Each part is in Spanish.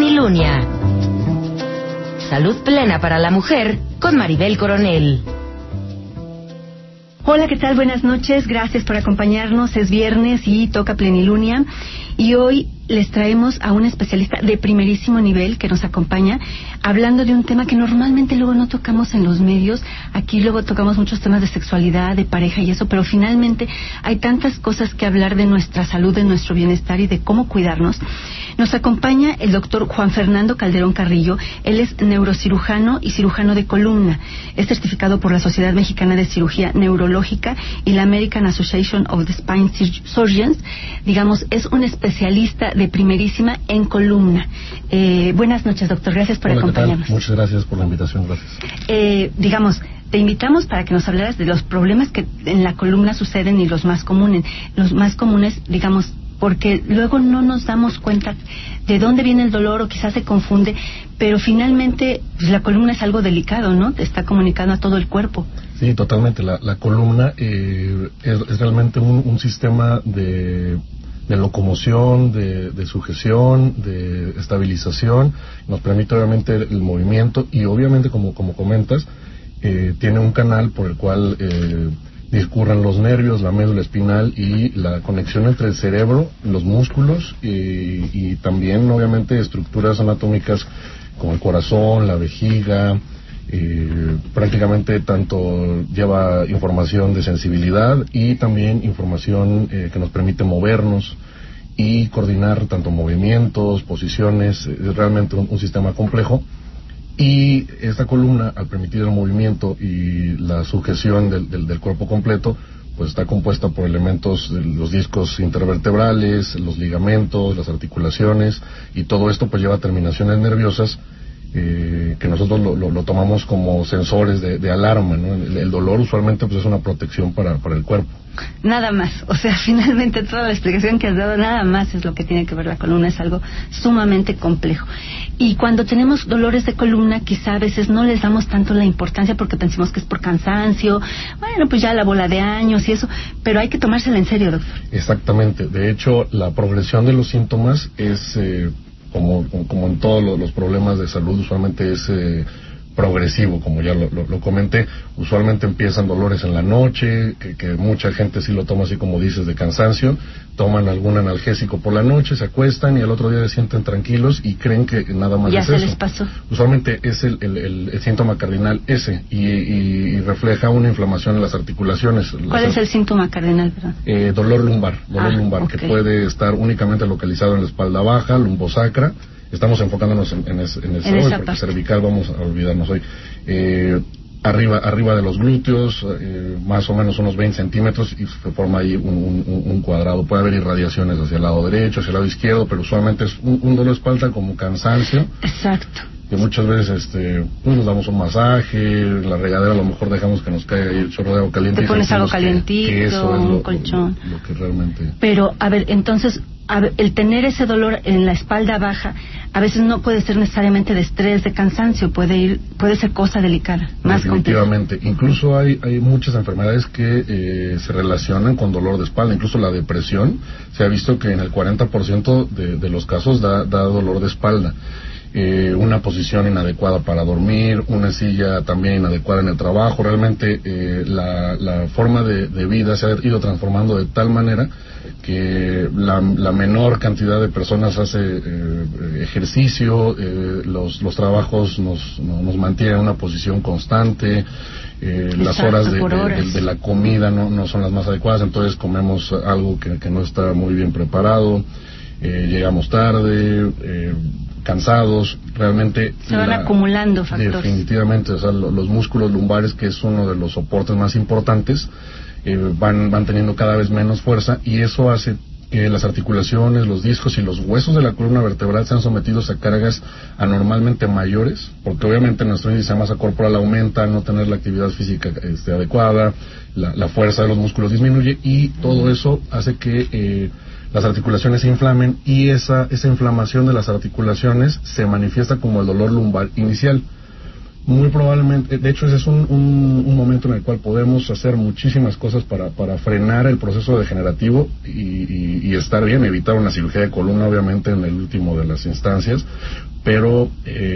Plenilunia. Salud plena para la mujer con Maribel Coronel. Hola, ¿qué tal? Buenas noches, gracias por acompañarnos. Es viernes y toca Plenilunia. Y hoy les traemos a un especialista de primerísimo nivel que nos acompaña, hablando de un tema que normalmente luego no tocamos en los medios. Aquí luego tocamos muchos temas de sexualidad, de pareja y eso, pero finalmente hay tantas cosas que hablar de nuestra salud, de nuestro bienestar y de cómo cuidarnos. Nos acompaña el doctor Juan Fernando Calderón Carrillo. Él es neurocirujano y cirujano de columna. Es certificado por la Sociedad Mexicana de Cirugía Neurológica y la American Association of the Spine Surgeons. Digamos, es un especialista de primerísima en columna. Buenas noches, doctor. Gracias por acompañarnos. Muchas gracias por la invitación. Gracias. Digamos, te invitamos para que nos hablaras de los problemas que en la columna suceden y los más comunes. Los más comunes, digamos, porque luego no nos damos cuenta de dónde viene el dolor o quizás se confunde, pero finalmente pues, la columna es algo delicado, ¿no? Te está comunicando a todo el cuerpo. Sí, totalmente. La columna es realmente un sistema de locomoción, de sujeción, de estabilización. Nos permite obviamente el movimiento y obviamente, como comentas, tiene un canal por el cual discurren los nervios, la médula espinal y la conexión entre el cerebro, los músculos y también obviamente estructuras anatómicas como el corazón, la vejiga. Prácticamente tanto lleva información de sensibilidad y también información que nos permite movernos y coordinar tanto movimientos, posiciones. Es realmente un sistema complejo. Y esta columna, al permitir el movimiento y la sujeción del cuerpo completo, pues está compuesta por elementos de los discos intervertebrales, los ligamentos, las articulaciones, y todo esto pues lleva terminaciones nerviosas que nosotros lo tomamos como sensores de alarma, ¿no? El dolor usualmente pues es una protección para el cuerpo. Nada más, o sea, finalmente toda la explicación que has dado, nada más es lo que tiene que ver la columna, es algo sumamente complejo. Y cuando tenemos dolores de columna, quizá a veces no les damos tanto la importancia porque pensamos que es por cansancio, bueno, pues ya la bola de años y eso, pero hay que tomársela en serio, doctor. Exactamente, de hecho, la progresión de los síntomas es, como en todos los problemas de salud, usualmente es progresivo, como ya lo comenté. Usualmente empiezan dolores en la noche, que mucha gente sí lo toma así como dices, de cansancio, toman algún analgésico por la noche, se acuestan y al otro día se sienten tranquilos y creen que nada más ya es se eso. Les pasó. Usualmente es el síntoma cardinal ese y refleja una inflamación en las articulaciones. ¿Cuál es el síntoma cardinal, perdón? Dolor lumbar, okay. Que puede estar únicamente localizado en la espalda baja, lumbosacra. Estamos enfocándonos en eso hoy, porque cervical vamos a olvidarnos hoy. Arriba de los glúteos, más o menos unos 20 centímetros, y se forma ahí un cuadrado. Puede haber irradiaciones hacia el lado derecho, hacia el lado izquierdo, pero usualmente es un dolor de espalda como cansancio. Exacto. Que muchas veces pues nos damos un masaje, en la regadera a lo mejor dejamos que nos caiga ahí el chorro de agua caliente. Te pones algo calientito, que eso es un colchón. Lo que realmente... Pero, a ver, entonces, el tener ese dolor en la espalda baja, a veces no puede ser necesariamente de estrés, de cansancio, puede ser cosa delicada, más compleja. Definitivamente. Incluso hay muchas enfermedades que se relacionan con dolor de espalda, incluso la depresión. Se ha visto que en el 40% de los casos da dolor de espalda. Una posición inadecuada para dormir, una silla también inadecuada en el trabajo. Realmente la forma de vida se ha ido transformando de tal manera que la menor cantidad de personas hace ejercicio, los trabajos nos mantienen en una posición constante, las horas de la comida no son las más adecuadas, entonces comemos algo que no está muy bien preparado, llegamos tarde, cansados. Realmente se van acumulando factores. Definitivamente, o sea, los músculos lumbares, que es uno de los soportes más importantes, van teniendo cada vez menos fuerza, y eso hace que las articulaciones, los discos y los huesos de la columna vertebral sean sometidos a cargas anormalmente mayores, porque obviamente nuestro índice de masa corporal aumenta al no tener la actividad física adecuada, la fuerza de los músculos disminuye, y todo eso hace que las articulaciones se inflamen, y esa inflamación de las articulaciones se manifiesta como el dolor lumbar inicial. Muy probablemente, de hecho ese es un momento en el cual podemos hacer muchísimas cosas para frenar el proceso degenerativo y estar bien, evitar una cirugía de columna obviamente en el último de las instancias, pero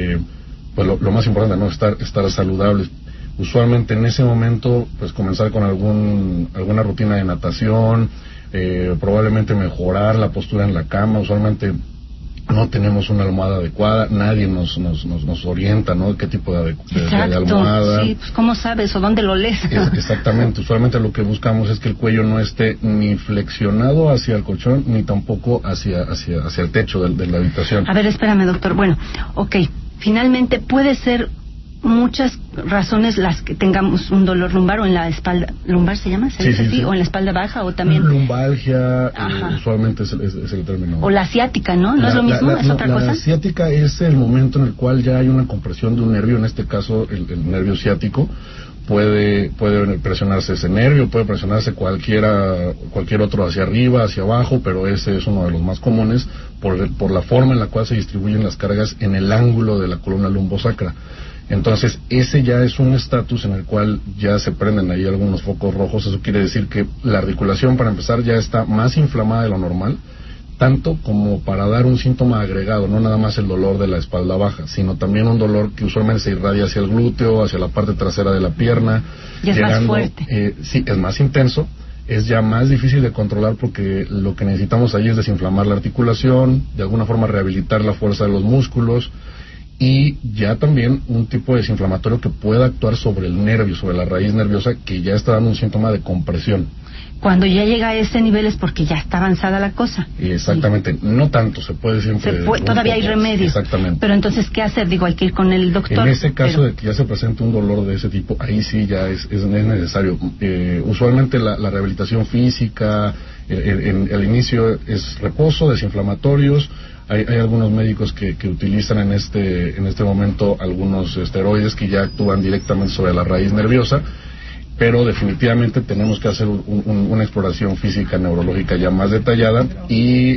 pues lo más importante, ¿no? Estar saludables. Usualmente en ese momento pues comenzar con alguna rutina de natación, probablemente mejorar la postura en la cama. Usualmente no tenemos una almohada adecuada, nadie nos orienta, ¿no? ¿Qué tipo de almohada? Sí, pues ¿cómo sabes o dónde lo lees? Exactamente, usualmente lo que buscamos es que el cuello no esté ni flexionado hacia el colchón, ni tampoco hacia el techo de la habitación. A ver, espérame, doctor. Bueno, finalmente puede ser muchas razones las que tengamos un dolor lumbar o en la espalda. ¿Lumbar se llama? ¿Se dice así? Sí. ¿O en la espalda baja o también? Lumbalgia, usualmente es el término. O la ciática, ¿no? ¿No es lo mismo? ¿Es otra cosa? La ciática es el momento en el cual ya hay una compresión de un nervio, en este caso el nervio ciático. Puede presionarse ese nervio, puede presionarse cualquier otro hacia arriba, hacia abajo, pero ese es uno de los más comunes por la forma en la cual se distribuyen las cargas en el ángulo de la columna lumbosacra. Entonces, ese ya es un estatus en el cual ya se prenden ahí algunos focos rojos. Eso quiere decir que la articulación, para empezar, ya está más inflamada de lo normal, tanto como para dar un síntoma agregado, no nada más el dolor de la espalda baja, sino también un dolor que usualmente se irradia hacia el glúteo, hacia la parte trasera de la pierna. Y es más fuerte. Sí, es más intenso. Es ya más difícil de controlar porque lo que necesitamos ahí es desinflamar la articulación, de alguna forma rehabilitar la fuerza de los músculos, y ya también un tipo de desinflamatorio que pueda actuar sobre el nervio, sobre la raíz nerviosa, que ya está dando un síntoma de compresión. Cuando ya llega a ese nivel es porque ya está avanzada la cosa. Exactamente, sí. No tanto, se puede siempre... todavía hay remedio. Exactamente. Pero entonces, ¿qué hacer? Digo, hay que ir con el doctor. En ese caso de que ya se presente un dolor de ese tipo, ahí sí ya es necesario. Usualmente la rehabilitación física, el inicio es reposo, desinflamatorios. Hay algunos médicos que utilizan en este momento algunos esteroides que ya actúan directamente sobre la raíz nerviosa, pero definitivamente tenemos que hacer una exploración física neurológica ya más detallada y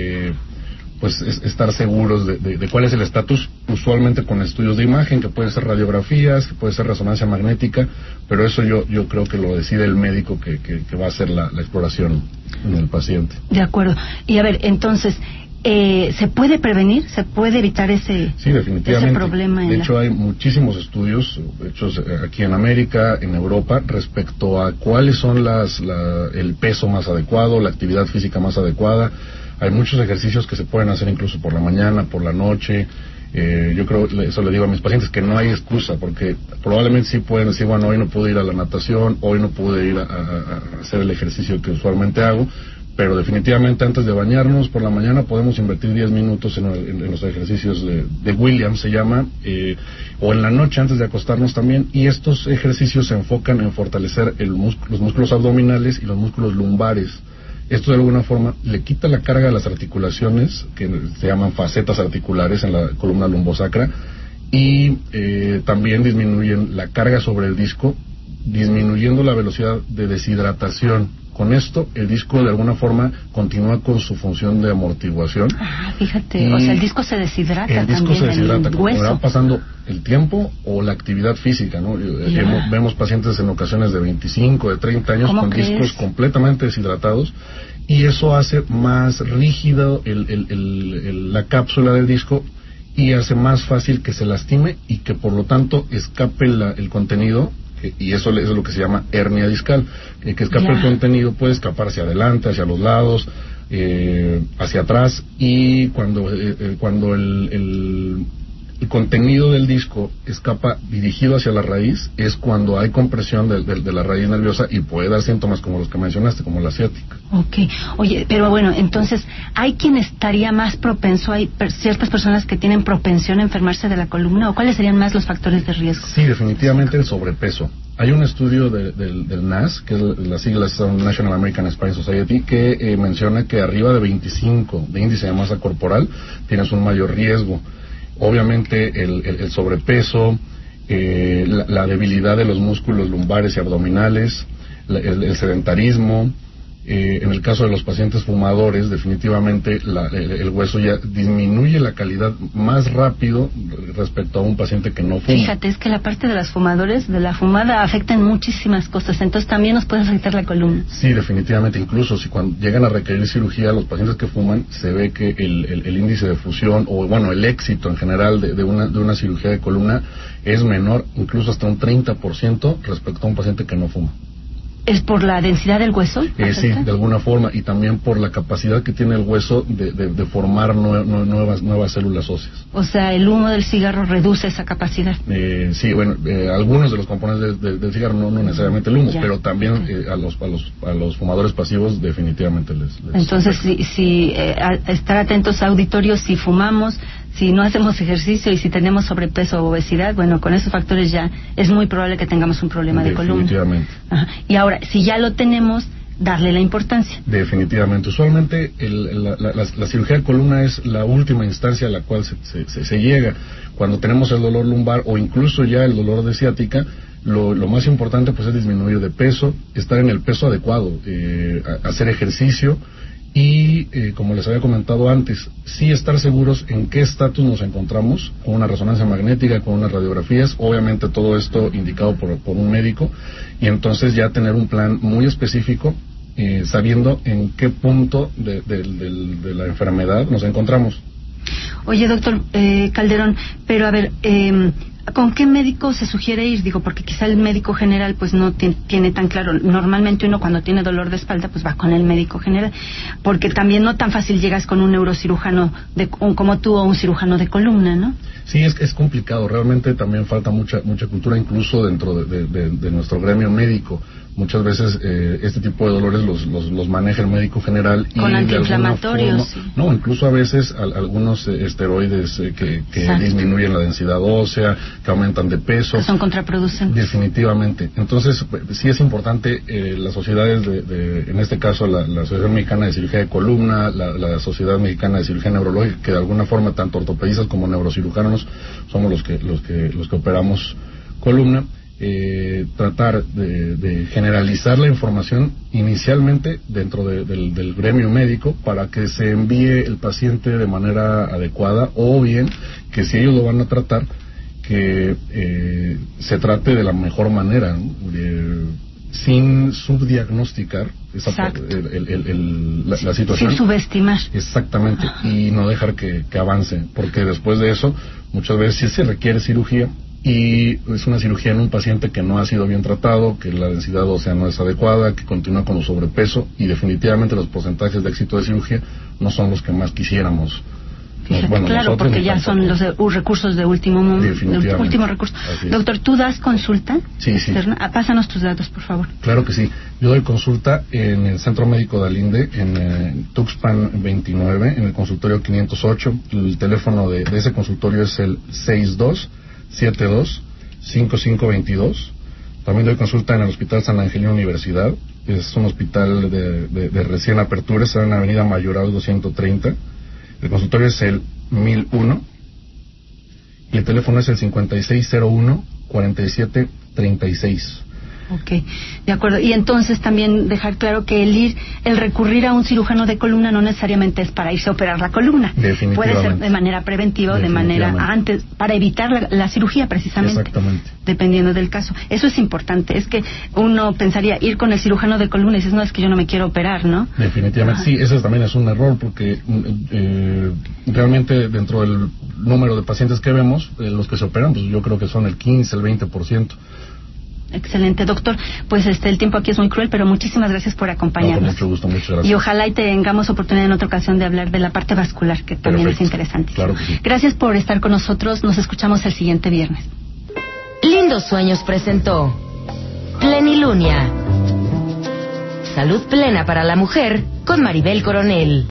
pues estar seguros de cuál es el estatus, usualmente con estudios de imagen, que pueden ser radiografías, que puede ser resonancia magnética, pero eso yo creo que lo decide el médico que va a hacer la exploración en el paciente. De acuerdo. Y a ver, entonces... ¿se puede prevenir? ¿Se puede evitar ese problema? De hecho, hay muchísimos estudios hechos aquí en América, en Europa, respecto a cuáles son el peso más adecuado, la actividad física más adecuada. Hay muchos ejercicios que se pueden hacer incluso por la mañana, por la noche. Yo creo, eso le digo a mis pacientes, que no hay excusa, porque probablemente sí pueden decir, bueno, hoy no pude ir a la natación, hoy no pude ir a hacer el ejercicio que usualmente hago, pero definitivamente antes de bañarnos por la mañana podemos invertir 10 minutos en los ejercicios de Williams, se llama, o en la noche antes de acostarnos también, y estos ejercicios se enfocan en fortalecer los músculos abdominales y los músculos lumbares. Esto de alguna forma le quita la carga a las articulaciones, que se llaman facetas articulares en la columna lumbosacra, y también disminuyen la carga sobre el disco, disminuyendo la velocidad de deshidratación. Con esto, el disco de alguna forma continúa con su función de amortiguación. Fíjate, o sea, el disco se deshidrata también. El disco se deshidrata, como va pasando el tiempo o la actividad física, ¿no? Vemos pacientes en ocasiones de 25, de 30 años con discos completamente deshidratados, y eso hace más rígido la cápsula del disco y hace más fácil que se lastime y que por lo tanto escape el contenido. Y eso es lo que se llama hernia discal, que escape el contenido, puede escapar hacia adelante, hacia los lados, hacia atrás, y cuando el contenido del disco escapa dirigido hacia la raíz, es cuando hay compresión de la raíz nerviosa y puede dar síntomas como los que mencionaste, como la ciática. Oye, pero bueno, entonces, ¿hay quien estaría más propenso? ¿Hay ciertas personas que tienen propensión a enfermarse de la columna? ¿O cuáles serían más los factores de riesgo? Sí, definitivamente el sobrepeso. Hay un estudio del NAS, que es las siglas son National American Spine Society, que menciona que arriba de 25 de índice de masa corporal tienes un mayor riesgo. Obviamente el sobrepeso, la debilidad de los músculos lumbares y abdominales, el sedentarismo. En el caso de los pacientes fumadores, definitivamente el hueso ya disminuye la calidad más rápido, respecto a un paciente que no fuma. Fíjate, es que la parte de los fumadores, de la fumada, afecta en muchísimas cosas, entonces también nos puede afectar la columna. Sí, definitivamente, incluso si cuando llegan a requerir cirugía, los pacientes que fuman, se ve que el índice de fusión, o bueno, el éxito en general de una cirugía de columna es menor, incluso hasta un 30% respecto a un paciente que no fuma. ¿Es por la densidad del hueso? Sí, de alguna forma, y también por la capacidad que tiene el hueso de formar nuevas células óseas. O sea, el humo del cigarro reduce esa capacidad. Sí, bueno, algunos de los componentes del cigarro, no necesariamente el humo, pero también a los fumadores pasivos definitivamente les Entonces, estar atentos, auditorios, si fumamos, si no hacemos ejercicio y si tenemos sobrepeso o obesidad, bueno, con esos factores ya es muy probable que tengamos un problema de columna. Definitivamente. Ajá. Y ahora, si ya lo tenemos, darle la importancia. Definitivamente. Usualmente la cirugía de columna es la última instancia a la cual se llega. Cuando tenemos el dolor lumbar o incluso ya el dolor de ciática, lo más importante pues es disminuir de peso, estar en el peso adecuado, hacer ejercicio y, como les había comentado antes, sí estar seguros en qué estatus nos encontramos, con una resonancia magnética, con unas radiografías, obviamente todo esto indicado por un médico, y entonces ya tener un plan muy específico, sabiendo en qué punto de la enfermedad nos encontramos. Oye, doctor Calderón, pero a ver, ¿con qué médico se sugiere ir? Digo, porque quizá el médico general pues no tiene tan claro. Normalmente uno cuando tiene dolor de espalda pues va con el médico general, porque también no tan fácil llegas con un neurocirujano como tú o un cirujano de columna, ¿no? Sí, es complicado. Realmente también falta mucha cultura, incluso dentro de nuestro gremio médico. Muchas veces este tipo de dolores los maneja el médico general y con antiinflamatorios, sí. No, incluso a veces algunos esteroides que disminuyen la densidad ósea, que aumentan de peso. Que son contraproducentes. Definitivamente. Entonces, sí es importante las sociedades en este caso la Sociedad Mexicana de Cirugía de Columna, la Sociedad Mexicana de Cirugía Neurológica, que de alguna forma tanto ortopedistas como neurocirujanos somos los que operamos columna. Tratar de generalizar la información inicialmente dentro del gremio médico para que se envíe el paciente de manera adecuada, o bien que si ellos lo van a tratar, que se trate de la mejor manera, ¿no? Sin subdiagnosticar la situación. Sin subestimar. Exactamente, y no dejar que avance, porque después de eso muchas veces sí se requiere cirugía, y es una cirugía en un paciente que no ha sido bien tratado, que la densidad ósea no es adecuada, que continúa con sobrepeso, y definitivamente los porcentajes de éxito de cirugía no son los que más quisiéramos. Fíjate, bueno, claro, porque ya son los recursos de último recurso. Doctor, ¿tú das consulta? Sí. Pásanos tus datos, por favor. Claro que sí. Yo doy consulta en el Centro Médico de Alinde, en Tuxpan 29, en el consultorio 508. El teléfono de ese consultorio es el 6272-5522. También doy consulta en el Hospital San Angelino Universidad. Es un hospital de recién apertura, está en la Avenida Mayoral 230. El consultorio es el 1001 y el teléfono es el 5601-4736. Ok, de acuerdo. Y entonces también dejar claro que el recurrir a un cirujano de columna no necesariamente es para irse a operar la columna. Puede ser de manera preventiva o de manera antes, para evitar la cirugía precisamente. Exactamente. Dependiendo del caso. Eso es importante. Es que uno pensaría ir con el cirujano de columna y dices, no, es que yo no me quiero operar, ¿no? Definitivamente. Sí, eso también es un error, porque realmente dentro del número de pacientes que vemos, los que se operan, pues yo creo que son el 15, el 20%. Excelente, doctor. Pues el tiempo aquí es muy cruel, pero muchísimas gracias por acompañarnos. No, con mucho gusto, muchas gracias. Y ojalá y tengamos oportunidad en otra ocasión de hablar de la parte vascular, que también es interesante. Claro que sí. Gracias por estar con nosotros. Nos escuchamos el siguiente viernes. Lindos Sueños presentó Plenilunia. Salud plena para la mujer con Maribel Coronel.